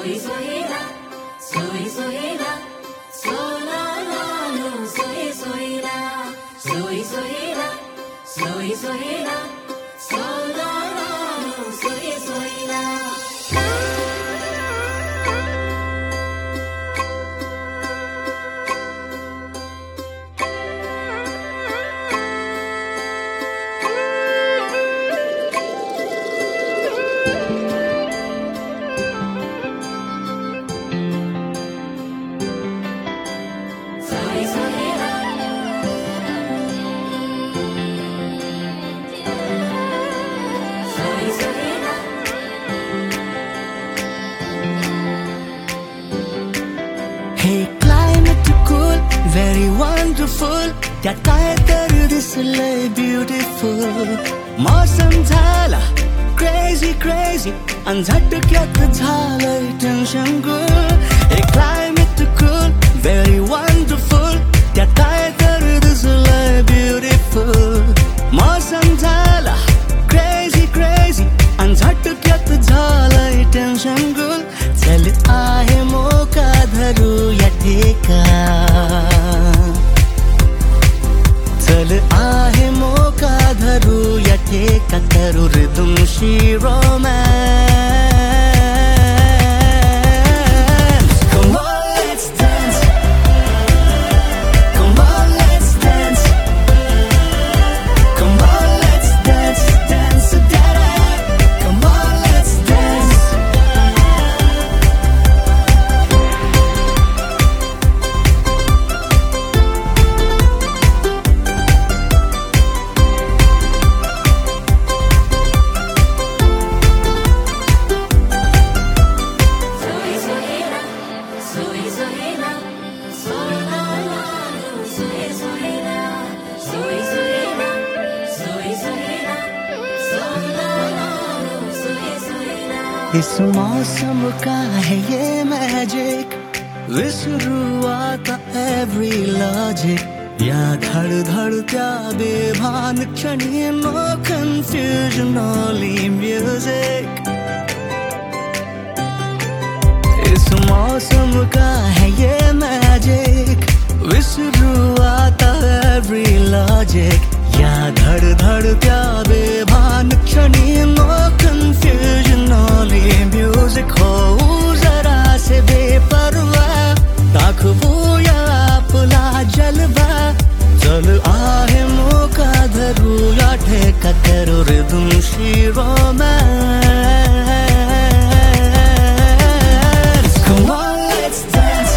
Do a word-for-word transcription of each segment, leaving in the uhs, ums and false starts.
सोई सोईला सोई सोईला सोलालालो सोई सोईला सोई सोईला सोई सोईला सोलालालो सोई सोईला Hey, climate too cool, very wonderful. त्यात काय तर दिसलंय beautiful. मौसम झाला crazy crazy आणि झटक्यात झालंय tension cool. Hey, climate too cool, very wonderful. त्यात काय तर दिसलंय beautiful. मौसम झाला crazy crazy आणि झटक्यात झालंय tension cool. चल आहे मोका धरूया ठेका चल आहे मोका धरूया ठेका करू रिदमशी romance Come on, let's dance Come on, let's dance Come on, let's dance Dance together Come on, let's dance इस मौसम का है ये मैजिक विसरू आता एवरी लॉजिक या धड़ धड़त्या बेभान क्षणी नो कंफ्यूजन ओनली म्यूजिक इस मौसम का है ये मैजिक विसरू आता एवरी लॉजिक या धड़ धड़त्या बेभान क्षणी नो कंफ्यूजन ओनली म्यूजिक हो जरा से बेपरवाह दाखवूया आपला जलवा चल आहे मोका धरूया ठेका करू रिदमशी romance Come on, let's dance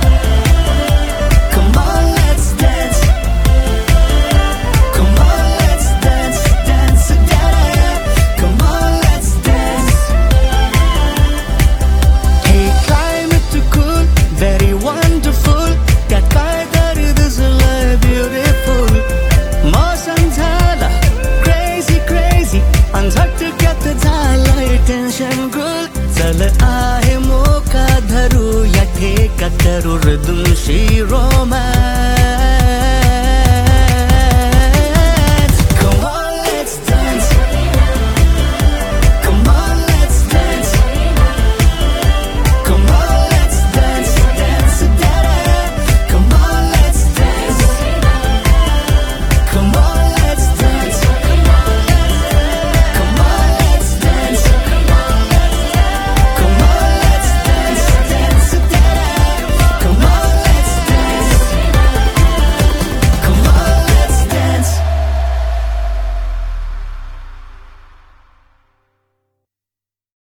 Come on, let's dance Come on, let's dance Dance together Come on, let's dance Hey, climate too cool Very wonderful त्यात काय तर दिसलंय beautiful मौसम झाला crazy crazy आणि झटक्यात झालंय tension cool चल आहे मोका धरूया ठेका करू रिदमशी रोमॅन्स